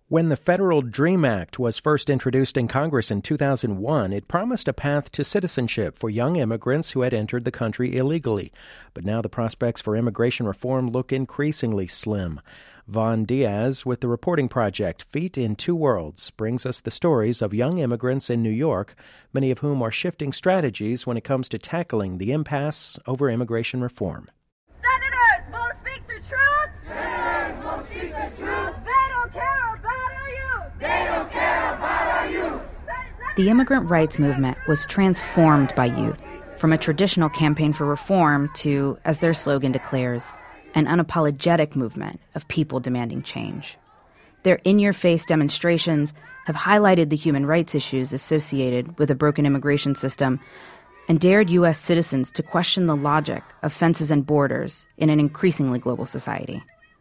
When the Federal DREAM Act was first introduced in Congress in 2001, it promised a path to citizenship for young immigrants who had entered the country illegally. But now the prospects for immigration reform look increasingly slim. Vaughn Diaz with the reporting project Feet in Two Worlds brings us the stories of young immigrants in New York, many of whom are shifting strategies when it comes to tackling the impasse over immigration reform. Senators will speak the truth! Senators will speak the truth! They don't care about our youth! They don't care about our youth! The immigrant rights movement was transformed by youth, from a traditional campaign for reform to, as their slogan declares, an unapologetic movement of people demanding change. Their in-your-face demonstrations have highlighted the human rights issues associated with a broken immigration system and dared U.S. citizens to question the logic of fences and borders in an increasingly global society.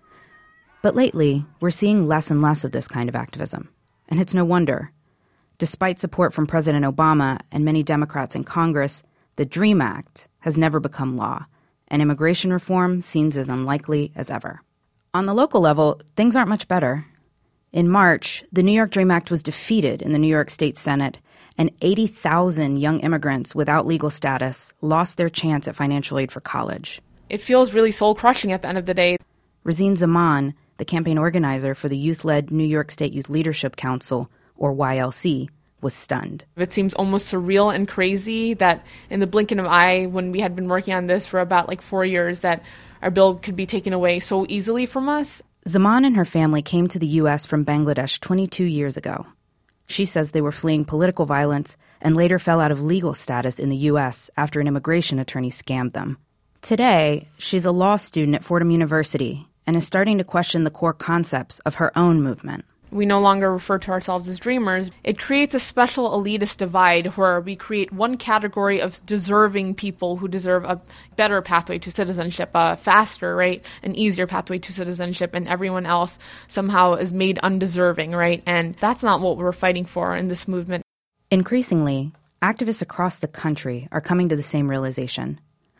But lately, we're seeing less and less of this kind of activism, and it's no wonder. Despite support from President Obama and many Democrats in Congress, the DREAM Act has never become law, and immigration reform seems as unlikely as ever. On the local level, things aren't much better. In March, the New York DREAM Act was defeated in the New York State Senate, and 80,000 young immigrants without legal status lost their chance at financial aid for college. It feels really soul-crushing at the end of the day. Razine Zaman, the campaign organizer for the youth-led New York State Youth Leadership Council, or YLC, was stunned. It seems almost surreal and crazy that in the blink of an eye, when we had been working on this for about 4 years, that our bill could be taken away so easily from us. Zaman and her family came to the U.S. from Bangladesh 22 years ago. She says they were fleeing political violence and later fell out of legal status in the U.S. after an immigration attorney scammed them. Today, she's a law student at Fordham University and is starting to question the core concepts of her own movement. We no longer refer to ourselves as dreamers. It creates a special elitist divide where we create one category of deserving people who deserve a better pathway to citizenship, a faster, right, an easier pathway to citizenship, and everyone else somehow is made undeserving, right? And that's not what we're fighting for in this movement. Increasingly, activists across the country are coming to the same realization.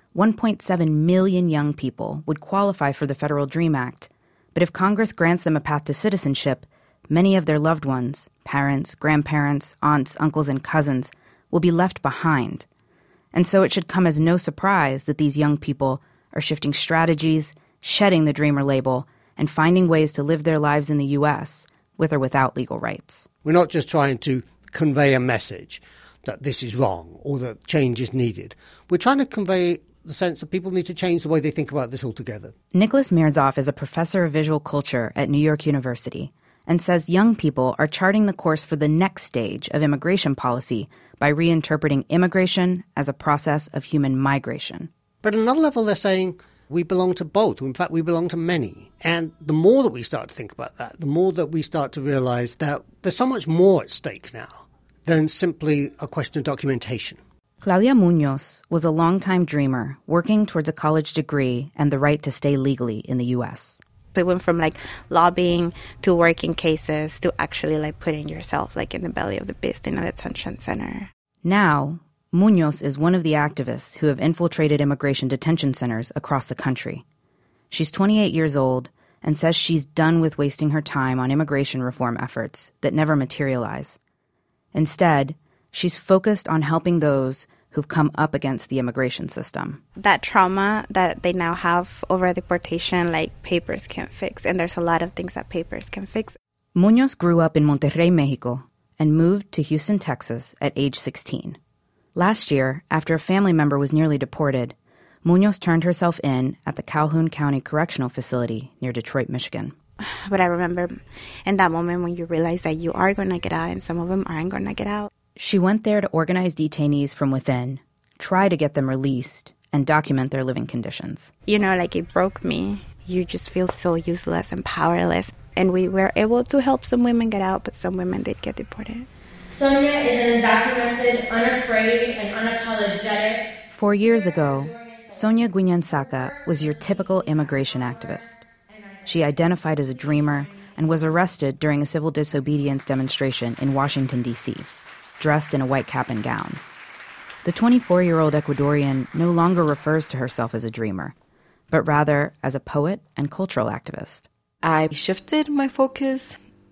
1.7 million young people would qualify for the Federal DREAM Act, but if Congress grants them a path to citizenship, many of their loved ones, parents, grandparents, aunts, uncles, and cousins, will be left behind. And so it should come as no surprise that these young people are shifting strategies, shedding the dreamer label, and finding ways to live their lives in the U.S. with or without legal rights. We're not just trying to convey a message that this is wrong or that change is needed. We're trying to convey the sense that people need to change the way they think about this altogether. Nicholas Mirzoff is a professor of visual culture at New York University and says young people are charting the course for the next stage of immigration policy by reinterpreting immigration as a process of human migration. But at another level, they're saying we belong to both. In fact, we belong to many. And the more that we start to think about that, the more that we start to realize that there's so much more at stake now than simply a question of documentation. Claudia Munoz was a longtime dreamer working towards a college degree and the right to stay legally in the U.S. It went from lobbying to working cases to actually putting yourself in the belly of the beast in a detention center. Now, Munoz is one of the activists who have infiltrated immigration detention centers across the country. She's 28 years old and says she's done with wasting her time on immigration reform efforts that never materialize. Instead, she's focused on helping those who've come up against the immigration system. That trauma that they now have over deportation, papers can't fix, and there's a lot of things that papers can fix. Munoz grew up in Monterrey, Mexico, and moved to Houston, Texas at age 16. Last year, after a family member was nearly deported, Munoz turned herself in at the Calhoun County Correctional Facility near Detroit, Michigan. But I remember in that moment when you realize that you are going to get out and some of them aren't going to get out. She went there to organize detainees from within, try to get them released, and document their living conditions. It broke me. You just feel so useless and powerless. And we were able to help some women get out, but some women did get deported. Sonia is an undocumented, unafraid, and unapologetic. 4 years ago, Sonia Guinansaca was your typical immigration activist. She identified as a dreamer and was arrested during a civil disobedience demonstration in Washington, D.C., dressed in a white cap and gown. The 24-year-old Ecuadorian no longer refers to herself as a dreamer, but rather as a poet and cultural activist. I shifted my focus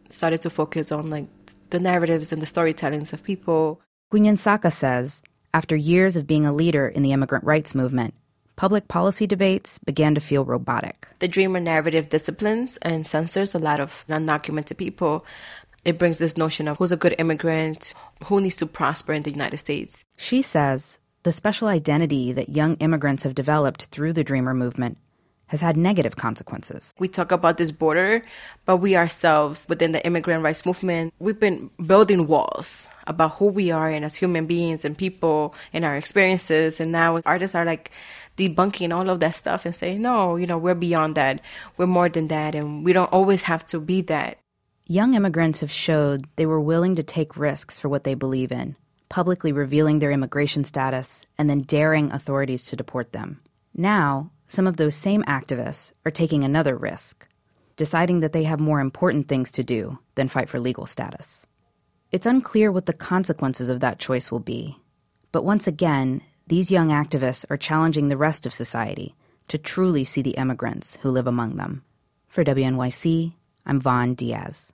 started to focus on like the narratives and the storytellings of people. Quinyansaka says, after years of being a leader in the immigrant rights movement, public policy debates began to feel robotic. The dreamer narrative disciplines and censors a lot of undocumented people. It brings this notion of who's a good immigrant, who needs to prosper in the United States. She says the special identity that young immigrants have developed through the Dreamer movement has had negative consequences. We talk about this border, but we ourselves, within the immigrant rights movement, we've been building walls about who we are and as human beings and people and our experiences. And now artists are like debunking all of that stuff and saying, no, we're beyond that. We're more than that. And we don't always have to be that. Young immigrants have showed they were willing to take risks for what they believe in, publicly revealing their immigration status and then daring authorities to deport them. Now, some of those same activists are taking another risk, deciding that they have more important things to do than fight for legal status. It's unclear what the consequences of that choice will be. But once again, these young activists are challenging the rest of society to truly see the immigrants who live among them. For WNYC, I'm Vaughn Diaz.